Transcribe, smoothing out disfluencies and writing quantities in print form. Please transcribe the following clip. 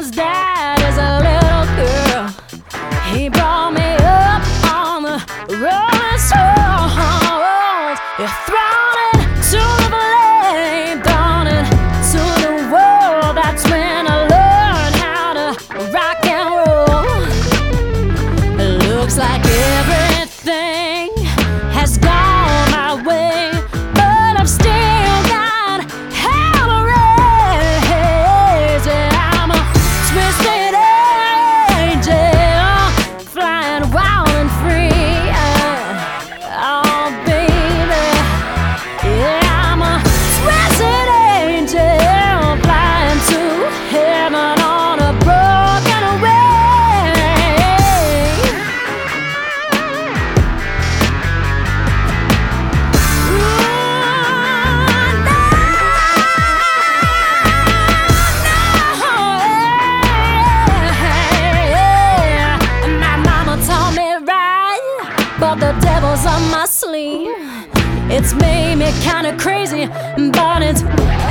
his dad as a little girl. He brought me up on the rolling stones. He thrown it to the flame, thrown it to the world. That's when I learned how to rock and roll. It looks like everything has gone my way, but I've still got hell to raise. I'm a twisted angel, flying wild and free. Oh, baby, yeah, I'm a twisted angel, flying to heaven on a broken wing. My mama taught me right, but the devil's on my sleeve. It's made me kinda crazy, but it's